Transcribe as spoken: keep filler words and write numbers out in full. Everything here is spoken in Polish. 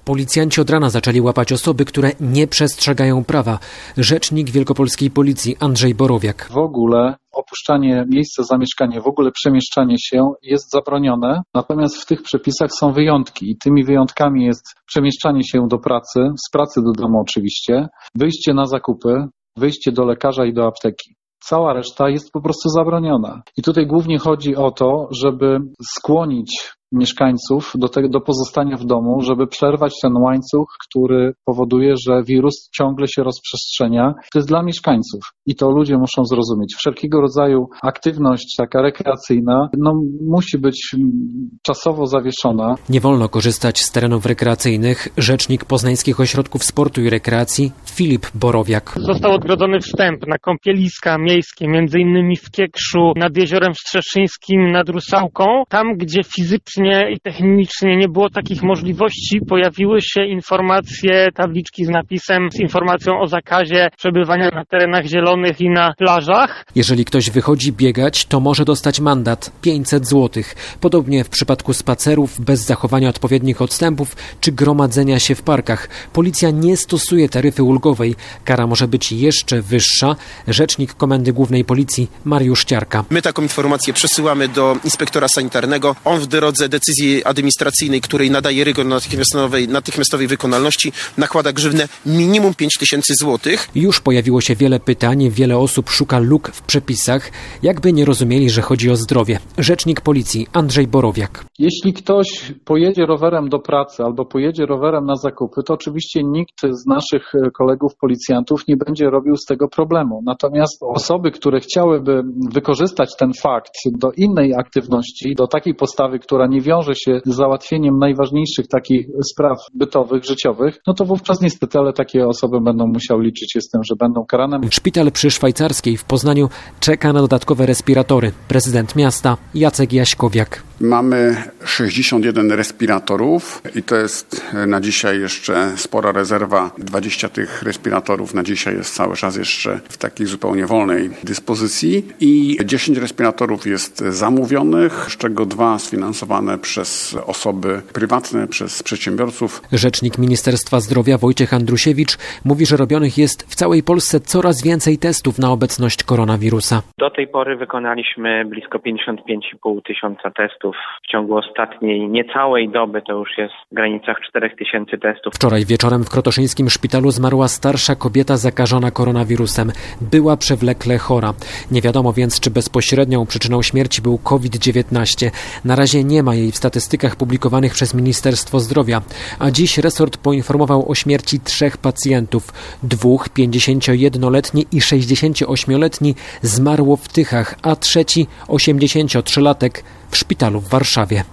Policjanci od rana zaczęli łapać osoby, które nie przestrzegają prawa. Rzecznik Wielkopolskiej Policji Andrzej Borowiak. W ogóle opuszczanie miejsca zamieszkania, w ogóle przemieszczanie się jest zabronione, natomiast w tych przepisach są wyjątki i tymi wyjątkami jest przemieszczanie się do pracy, z pracy do domu oczywiście, wyjście na zakupy, wyjście do lekarza i do apteki. Cała reszta jest po prostu zabroniona. I tutaj głównie chodzi o to, żeby skłonić mieszkańców do tego, do pozostania w domu, żeby przerwać ten łańcuch, który powoduje, że wirus ciągle się rozprzestrzenia. To jest dla mieszkańców i to ludzie muszą zrozumieć. Wszelkiego rodzaju aktywność taka rekreacyjna no, musi być czasowo zawieszona. Nie wolno korzystać z terenów rekreacyjnych. Rzecznik Poznańskich Ośrodków Sportu i Rekreacji Filip Borowiak. Został odgrodzony wstęp na kąpieliska miejskie, między innymi w Kiekszu, nad Jeziorem Strzeszyńskim, nad Rusałką. Tam, gdzie fizycznie i technicznie nie było takich możliwości, pojawiły się informacje, tabliczki z napisem, z informacją o zakazie przebywania na terenach zielonych i na plażach. Jeżeli ktoś wychodzi biegać, to może dostać mandat pięćset złotych. Podobnie w przypadku spacerów bez zachowania odpowiednich odstępów czy gromadzenia się w parkach. Policja nie stosuje taryfy ulgowej. Kara może być jeszcze wyższa. Rzecznik Komendy Głównej Policji Mariusz Ciarka. My taką informację przesyłamy do inspektora sanitarnego. On w drodze decyzji administracyjnej, której nadaje rygor natychmiastowej, natychmiastowej wykonalności, nakłada grzywnę minimum pięć tysięcy złotych. Już pojawiło się wiele pytań, wiele osób szuka luk w przepisach, jakby nie rozumieli, że chodzi o zdrowie. Rzecznik Policji Andrzej Borowiak. Jeśli ktoś pojedzie rowerem do pracy albo pojedzie rowerem na zakupy, to oczywiście nikt z naszych kolegów policjantów nie będzie robił z tego problemu. Natomiast osoby, które chciałyby wykorzystać ten fakt do innej aktywności, do takiej postawy, która nie wiąże się z załatwieniem najważniejszych takich spraw bytowych, życiowych, no to wówczas niestety, ale takie osoby będą musiały liczyć się z tym, że będą karane. Szpital przy Szwajcarskiej w Poznaniu czeka na dodatkowe respiratory. Prezydent miasta Jacek Jaśkowiak. Mamy sześćdziesiąt jeden respiratorów i to jest na dzisiaj jeszcze spora rezerwa. dwadzieścia tych respiratorów na dzisiaj jest cały czas jeszcze w takiej zupełnie wolnej dyspozycji i dziesięć respiratorów jest zamówionych, z czego dwa sfinansowane przez osoby prywatne, przez przedsiębiorców. Rzecznik Ministerstwa Zdrowia Wojciech Andrusiewicz mówi, że robionych jest w całej Polsce coraz więcej testów na obecność koronawirusa. Do tej pory wykonaliśmy blisko pięćdziesiąt pięć i pół tysiąca testów. W ciągu ostatniej niecałej doby to już jest w granicach czterech tysięcy testów. Wczoraj wieczorem w krotoszyńskim szpitalu zmarła starsza kobieta zakażona koronawirusem. Była przewlekle chora. Nie wiadomo więc, czy bezpośrednią przyczyną śmierci był COVID dziewiętnaście. Na razie nie ma jej w statystykach publikowanych przez Ministerstwo Zdrowia. A dziś resort poinformował o śmierci trzech pacjentów. Dwóch, pięćdziesięciojednoletni i sześćdziesięcioośmioletni, zmarło w Tychach, a trzeci, osiemdziesięciotrzylatek, w szpitalu w Warszawie.